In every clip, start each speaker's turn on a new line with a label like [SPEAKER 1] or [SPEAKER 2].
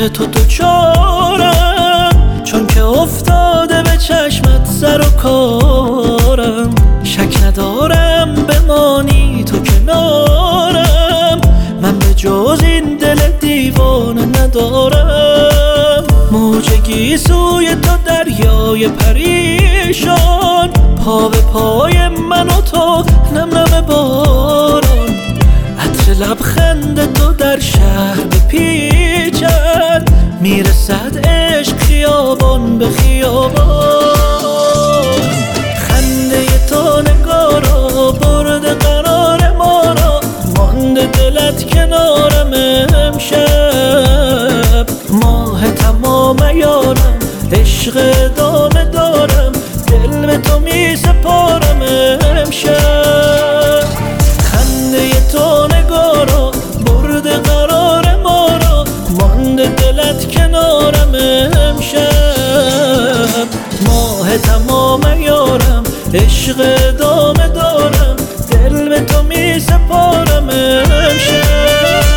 [SPEAKER 1] عشق تو دوچارم، چون که افتاده به چشمت سر و کارم. شک ندارم بمانی تو کنارم، من به جز این دل دیوانه ندارم. موج گیسوی تو دریای پریشان، پا به پای من و تو نم نم باران. عطر لبخند تو در شهر بپیچد، میرسد عشق خیابان به خیابان. خنده تو نگارا برده قرار ما را، مانده دلت کنارم امشب. ماه تمام یارم عشق ادامه دارم، دل به تو می سپارم امشب. خنده تو نگارا برده قرار ما را، مانده دلت کنارم امشب. ماه تمام یارم عشق ادامه دارم، دل به تو می سپارم امشب.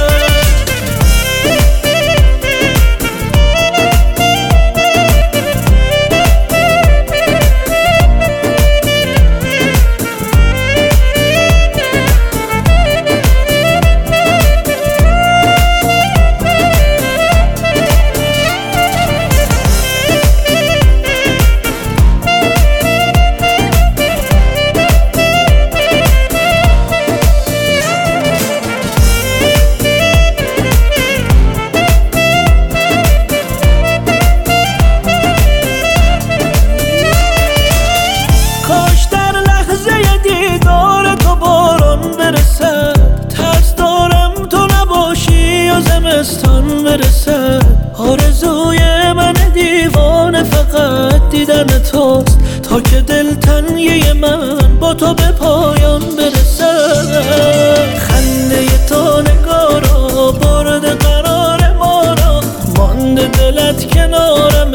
[SPEAKER 1] ترس دارم تو نباشی و زمستان برسد. آرزوی من دیوانه فقط دیدن توست، تا که دلتنگی من با تو به پایان برسد. خنده تو نگارا برده قرار ما را، مانده دلت کنارم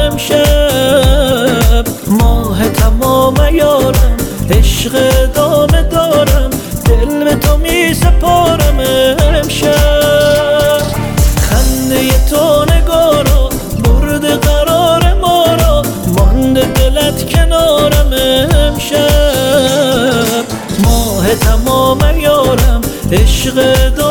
[SPEAKER 1] امشب. ماه تمام یارم عشق ادامه دارم، دل به تو می سپارم امشب. خنده تو نگارا برده قرار ما را، مانده دلت کنارم امشب. ماه تمام یارم عشق